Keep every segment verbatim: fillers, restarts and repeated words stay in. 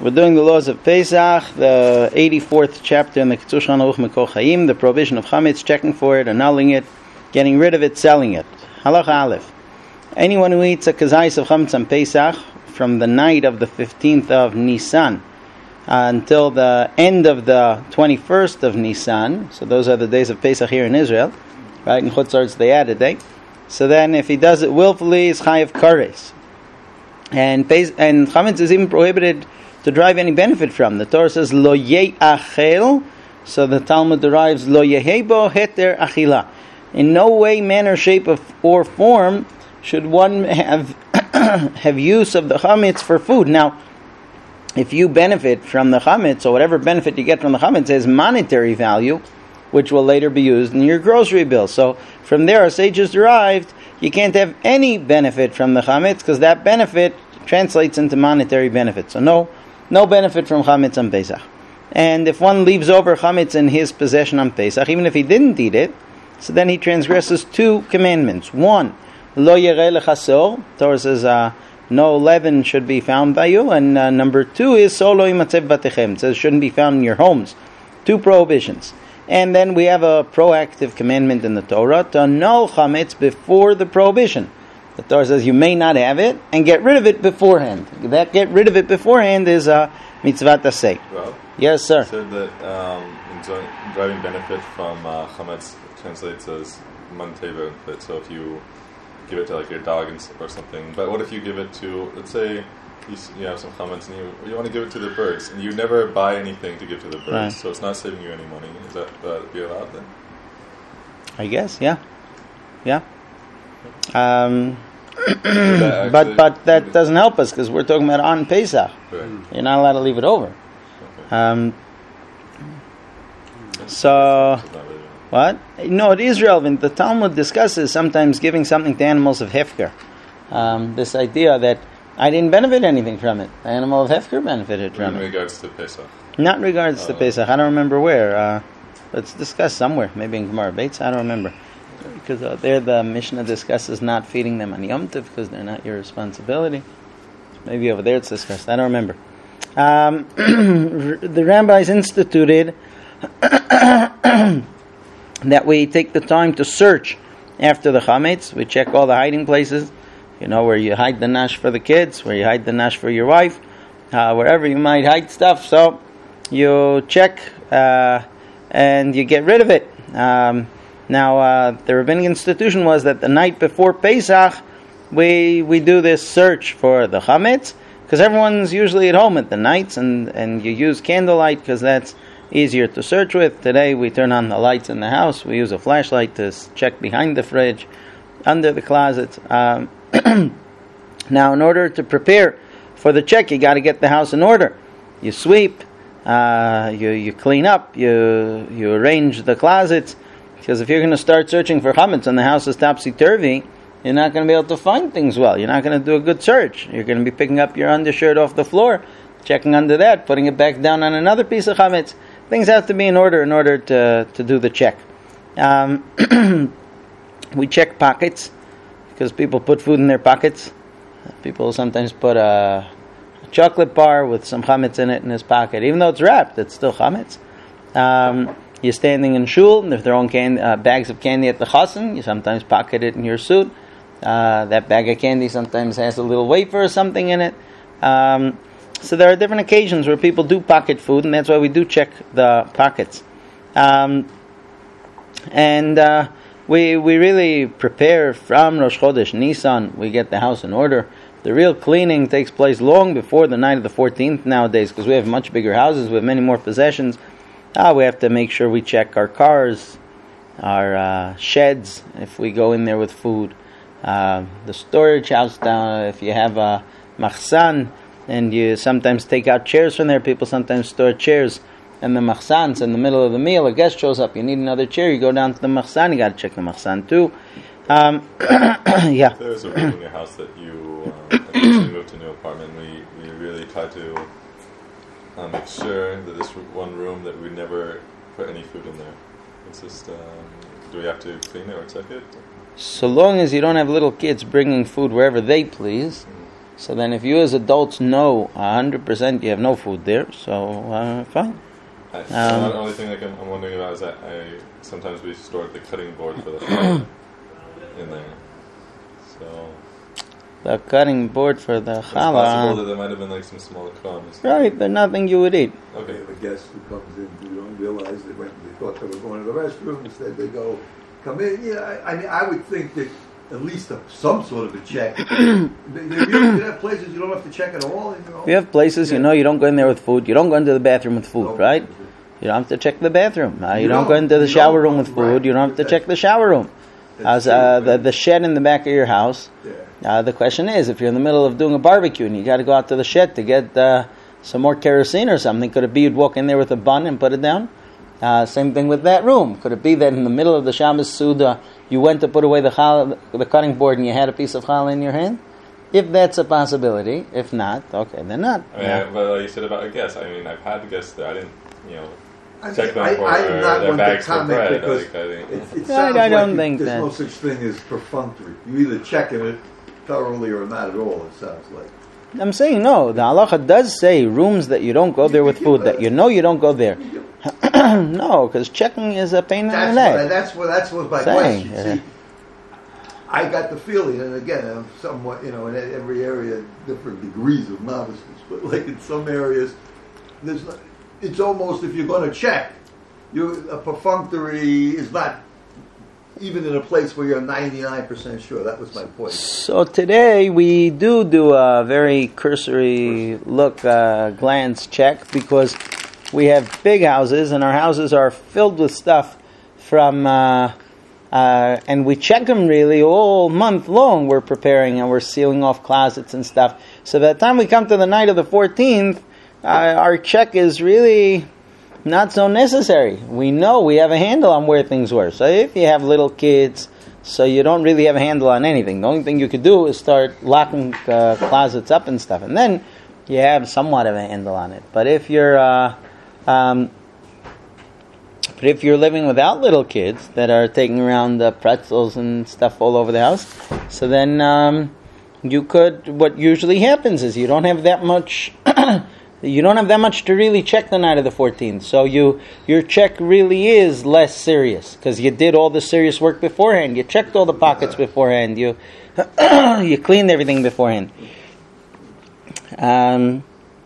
We're doing the laws of Pesach, the eighty-fourth chapter in the Kitzur Shulchan Aruch Mikol Chaim, the prohibition of chametz, checking for it, annulling it, getting rid of it, selling it. Halacha Aleph. Anyone who eats a kazayis of chametz on Pesach from the night of the fifteenth of Nisan uh, until the end of the twenty-first of Nisan, so those are the days of Pesach here in Israel, right? In Chutz La'aretz they add a day. So then if he does it willfully, it's chayav kares. And, and chametz is even prohibited to derive any benefit from. The Torah says lo ye'achel, so the Talmud derives lo yehebo heter achila. In no way, manner, shape, or form should one have have use of the chametz for food. Now, if you benefit from the chametz, or whatever benefit you get from the chametz has monetary value, which will later be used in your grocery bill. So from there, our sages derived you can't have any benefit from the chametz because that benefit translates into monetary benefit. So no. No benefit from chametz on Pesach. And if one leaves over chametz in his possession on Pesach, even if he didn't eat it, so then he transgresses two commandments. One, lo yereh lechasor. Torah says uh, no leaven should be found by you. And uh, number two is solo imatzev batechem. It says shouldn't be found in your homes. Two prohibitions. And then we have a proactive commandment in the Torah to annul chametz before the prohibition. The Torah says you may not have it, and get rid of it beforehand. That get rid of it beforehand is a mitzvah taseh. Well, yes, sir. You said that um, enjoy, driving benefit from uh, chametz translates as man teva. So if you give it to like your dog and, or something, but what if you give it to, let's say you, you have some chametz and you you want to give it to the birds, and you never buy anything to give to the birds, right. So it's not saving you any money. Is that uh, be allowed then? I guess, yeah, yeah. Um, but but that doesn't help us because we're talking about on Pesach. Right. You're not allowed to leave it over. Okay. Um, so what? No, it is relevant. The Talmud discusses sometimes giving something to animals of hefker. Um, this idea that I didn't benefit anything from it. The animal of hefker benefited from in it. In regards to Pesach. Not in regards uh, to Pesach. I don't remember where. Uh, let's discuss somewhere. Maybe in Gemara Bates. I don't remember. Because uh, there the Mishnah discusses not feeding them on Yom Tov because they're not your responsibility. Maybe over there it's discussed. I don't remember. Um, the rabbis instituted that we take the time to search after the chametz. We check all the hiding places. You know, where you hide the nash for the kids, where you hide the nash for your wife, uh, wherever you might hide stuff. So you check uh, and you get rid of it. Um, Now, uh, the rabbinic institution was that the night before Pesach, we we do this search for the chametz, because everyone's usually at home at the nights, and, and you use candlelight because that's easier to search with. Today, we turn on the lights in the house. We use a flashlight to check behind the fridge, under the closets. Um, now, in order to prepare for the check, you got to get the house in order. You sweep, uh, you you clean up, you you arrange the closets. Because if you're going to start searching for chametz and the house is topsy-turvy, you're not going to be able to find things well. You're not going to do a good search. You're going to be picking up your undershirt off the floor, checking under that, putting it back down on another piece of chametz. Things have to be in order in order to, to do the check. Um, we check pockets, because people put food in their pockets. People sometimes put a, a chocolate bar with some chametz in it in his pocket. Even though it's wrapped, it's still chametz. Um... You're standing in shul, and they're throwing can, uh, bags of candy at the chassan. You sometimes pocket it in your suit. Uh, that bag of candy sometimes has a little wafer or something in it. Um, so there are different occasions where people do pocket food, and that's why we do check the pockets. Um, and uh, we we really prepare from Rosh Chodesh Nisan. We get the house in order. The real cleaning takes place long before the night of the fourteenth nowadays, because we have much bigger houses, we have many more possessions. Ah, we have to make sure we check our cars, our uh, sheds, if we go in there with food. Uh, the storage house down, if you have a machsan, and you sometimes take out chairs from there, people sometimes store chairs in the machsans in the middle of the meal. A guest shows up, you need another chair, you go down to the machsan, you got to check the machsan too. Um, yeah. If there's a room in your house that you, uh, as you move to a new apartment, we, we really try to Uh, make sure that this one room that we never put any food in there. It's just, um, do we have to clean it or check it? So long as you don't have little kids bringing food wherever they please, So then if you as adults know one hundred percent you have no food there, so uh, fine. I, Um, the only thing like I'm, I'm wondering about is that I sometimes we stored the cutting board for the challah in there. So The cutting board for the it's possible challah. that there might have been like some small crumbs. Right, but nothing you would eat. Okay. The guest who comes in, who don't realize that when they thought they were going to the restroom, instead they go, come in. Yeah, I, I mean, I would think that at least a, some sort of a check. you, you have places you don't have to check at all. You know? You have places, you know, you don't go in there with food. You don't go into the bathroom with food, No. right? You don't have to check the bathroom. Uh, you, You don't go don't. into the You shower don't. room with food. Right. You don't have to That's- check the shower room. As That's uh, true, the right. the shed in the back of your house. Yeah. Uh, the question is, if you're in the middle of doing a barbecue and you got to go out to the shed to get uh, some more kerosene or something, could it be you'd walk in there with a bun and put it down? Uh, same thing with that room. Could it be that in the middle of the Shabbos Suda, you went to put away the challah, the cutting board, and you had a piece of challah in your hand? If that's a possibility, if not, okay, then not. I mean, Yeah. I, but like you said about a guest, I mean, I've had guests that I didn't, you know, I, check them I, for I am not their one to bags for comment bread. because Like, I think. it, it I- sounds I don't like think you, there's that- no such thing as perfunctory. You either checking it thoroughly or not at all, it sounds like. I'm saying no. The halacha does say rooms that you don't go there with food, that you know you don't go there. No, because checking is a pain in the That's neck. what, that's what that was my Saying, question. yeah. See, I got the feeling, and again, I'm somewhat, you know, in every area, different degrees of noviceness, but like in some areas, there's not, it's almost if you're going to check, you a perfunctory is not even in a place where you're ninety-nine percent sure. That was my point. So today we do do a very cursory look, uh, glance check, because we have big houses and our houses are filled with stuff from, uh, uh, and we check them really all month long. We're preparing and we're sealing off closets and stuff. So by the time we come to the night of the fourteenth, uh, our check is really not so necessary. We know we have a handle on where things were. So if you have little kids, so you don't really have a handle on anything. The only thing you could do is start locking uh, closets up and stuff, and then you have somewhat of a handle on it. But if you're, uh, um, but if you're living without little kids that are taking around uh, pretzels and stuff all over the house, so then um, you could. What usually happens is you don't have that much. You don't have that much to really check the night of the fourteenth, so you your check really is less serious because you did all the serious work beforehand. You checked all the pockets beforehand. You you cleaned everything beforehand. Um,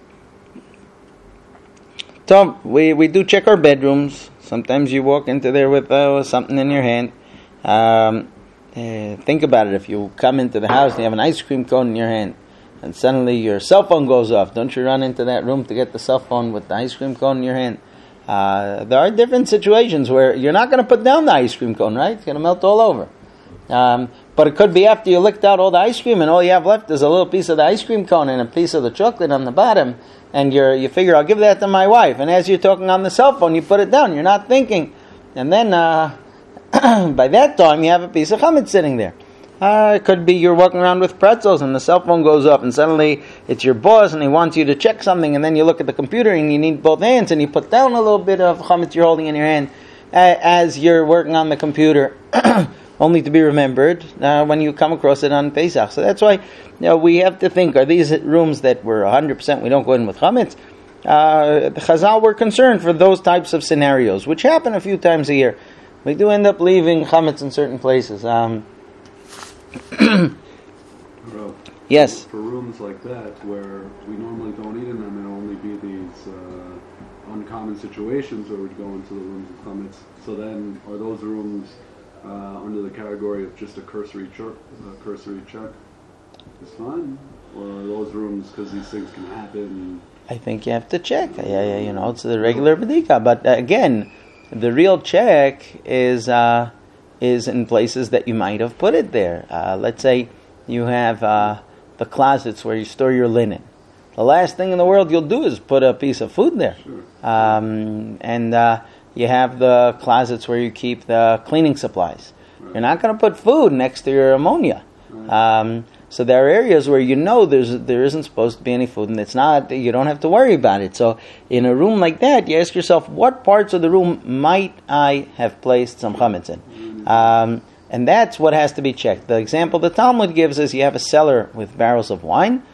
so we we do check our bedrooms. Sometimes you walk into there with uh, something in your hand. Um, uh, think about it. If you come into the house and you have an ice cream cone in your hand, and suddenly your cell phone goes off, don't you run into that room to get the cell phone with the ice cream cone in your hand? Uh, there are different situations where you're not going to put down the ice cream cone, right? It's going to melt all over. Um, but it could be after you licked out all the ice cream and all you have left is a little piece of the ice cream cone and a piece of the chocolate on the bottom, and you're, you figure, I'll give that to my wife. And as you're talking on the cell phone, you put it down. You're not thinking. And then uh, by that time, you have a piece of chametz sitting there. Uh, it could be you're walking around with pretzels and the cell phone goes off and suddenly it's your boss and he wants you to check something, and then you look at the computer and you need both hands and you put down a little bit of chametz you're holding in your hand uh, as you're working on the computer, only to be remembered uh, when you come across it on Pesach. So that's why, you know, we have to think, are these rooms that we're one hundred percent we don't go in with chametz? Uh, the Chazal were concerned for those types of scenarios, which happen a few times a year. We do end up leaving chametz in certain places. Um, Bro, Yes. For rooms like that, where we normally don't eat in them, there only be these uh, uncommon situations where we'd go into the rooms of chametz. So then, are those rooms uh, under the category of just a cursory check? A cursory check is fine, or are those rooms because these things can happen? I think you have to check. Yeah, yeah, you know, it's the regular bedika. But uh, again, the real check is uh, is in places that you might have put it there. Uh, let's say you have uh, the closets where you store your linen. The last thing in the world you'll do is put a piece of food there. Sure. Um, and uh, you have the closets where you keep the cleaning supplies. Right. You're not going to put food next to your ammonia. Right. Um, so there are areas where you know there's there isn't supposed to be any food, and it's not. You don't have to worry about it. So in a room like that, you ask yourself, what parts of the room might I have placed some chametz in? Mm-hmm. Um, and that's what has to be checked. The example the Talmud gives is you have a cellar with barrels of wine.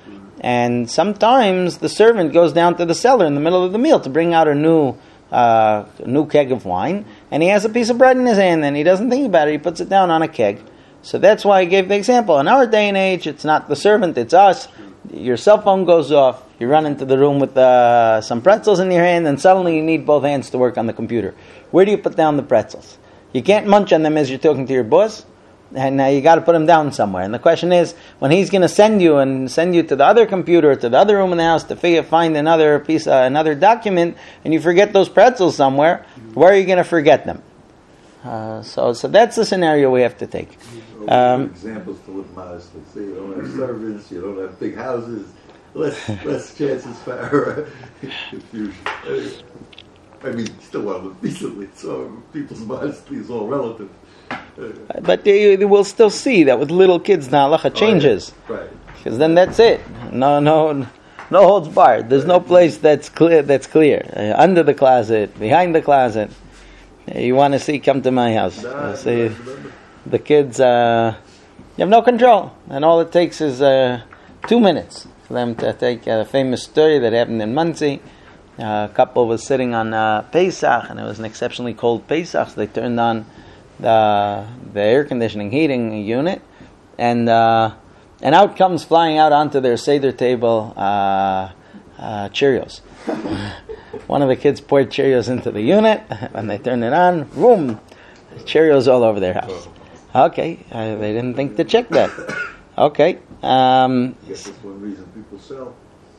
And sometimes the servant goes down to the cellar in the middle of the meal to bring out a new uh, new keg of wine, and he has a piece of bread in his hand, and he doesn't think about it. He puts it down on a keg. So that's why I gave the example. In our day and age, it's not the servant, it's us. Your cell phone goes off, you run into the room with uh, some pretzels in your hand, and suddenly you need both hands to work on the computer. Where do you put down the pretzels? You can't munch on them as you're talking to your boss, and now you got to put them down somewhere. And the question is, when he's going to send you and send you to the other computer, to the other room in the house to figure, find another piece, uh, another document, and you forget those pretzels somewhere, where are you going to forget them? Uh, so, so that's the scenario we have to take. Um, examples to live modestly. So you don't have servants, you don't have big houses, less less chances for confusion. I mean, still want to live decently, so people's modesty is all relative. But you, you will still see that with little kids, the halacha changes. Oh, yeah. Right. Because then that's it. No, no, no holds barred. There's no place that's clear. That's clear. Uh, under the closet, behind the closet. Uh, you want to see? Come to my house. Nah, uh, see, the kids, uh, you have no control, and all it takes is uh, two minutes for them to take a famous story that happened in Monsey. Uh, a couple was sitting on uh, Pesach, and it was an exceptionally cold Pesach, so they turned on the the air conditioning heating unit, and uh, and out comes flying out onto their Seder table uh, uh, Cheerios. One of the kids poured Cheerios into the unit, and they turned it on, boom, Cheerios all over their house. Okay, uh, they didn't think to check that. Okay. Um, I guess that's one reason people sell.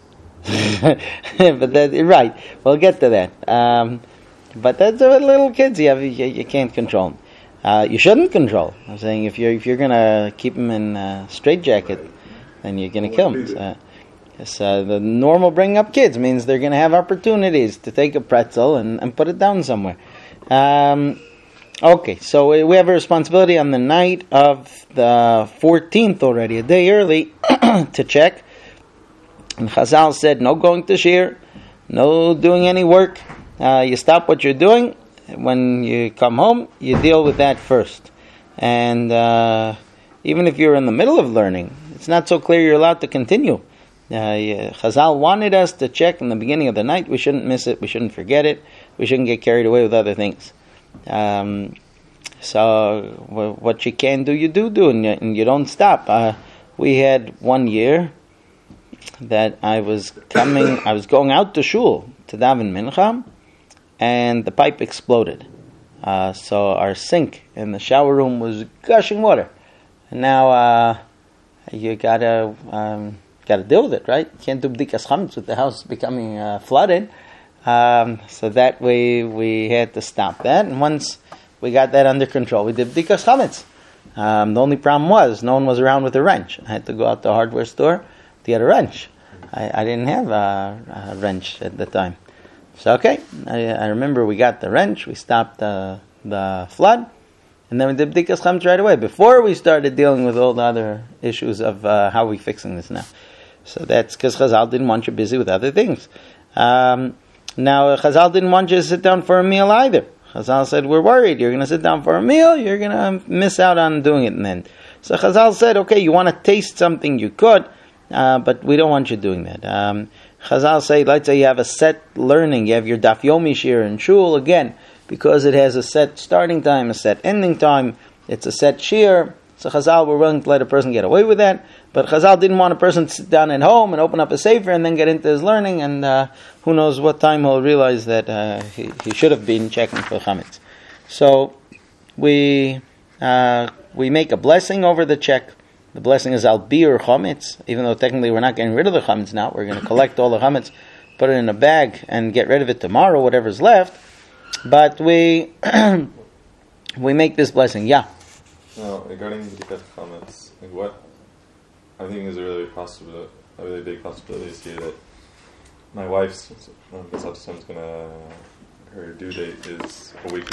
but that, right, we'll get to that. Um, but that's what little kids you have. You, you can't control them. Uh, you shouldn't control. I'm saying if you're if you're gonna keep them in a straitjacket, right, then you're gonna kill them. So, yes, uh, the normal bringing up kids means they're gonna have opportunities to take a pretzel and, and put it down somewhere. Um, Okay, so we have a responsibility on the night of the fourteenth already, a day early, to check. And Chazal said, no going to shir, no doing any work. Uh, you stop what you're doing. When you come home, you deal with that first. And uh, even if you're in the middle of learning, it's not so clear you're allowed to continue. Uh, yeah, Chazal wanted us to check in the beginning of the night. We shouldn't miss it. We shouldn't forget it. We shouldn't get carried away with other things. Um, so w- what you can do, you do do, and you, and you don't stop. Uh, we had one year that I was coming, I was going out to shul to daven mincha, and the pipe exploded. Uh, so our sink in the shower room was gushing water, and now uh, you gotta um, gotta deal with it, right? You can't do bdikas chametz with the house becoming uh, flooded. Um, so that way we had to stop that, and once we got that under control, we did bdikas chametz. Um, the only problem was no one was around with a wrench. I had to go out to the hardware store to get a wrench. I, I didn't have a, a wrench at the time. So okay, I, I remember we got the wrench, we stopped the the flood, and then we did bdikas chametz right away before we started dealing with all the other issues of uh, how are we fixing this now. So that's because Chazal didn't want you busy with other things. Um, Now, Chazal didn't want you to sit down for a meal either. Chazal said, we're worried. You're going to sit down for a meal, you're going to miss out on doing it in the end. So Chazal said, okay, you want to taste something, you could, uh, but we don't want you doing that. Um, Chazal say, let's say you have a set learning, you have your Daf Yomi shir in shul, again, because it has a set starting time, a set ending time, it's a set shir. So Chazal were willing to let a person get away with that, but Chazal didn't want a person to sit down at home and open up a sefer and then get into his learning, and uh, who knows what time he'll realize that uh, he, he should have been checking for chametz. So we uh, we make a blessing over the check. The blessing is al biur chametz, even though technically we're not getting rid of the chametz now. We're going to collect all the chametz, put it in a bag, and get rid of it tomorrow, whatever's left. But we we make this blessing. Yeah. Now, regarding bdikas chametz, like what I think is a really possible, a really big possibility is here that my wife's um, is gonna her due date is a week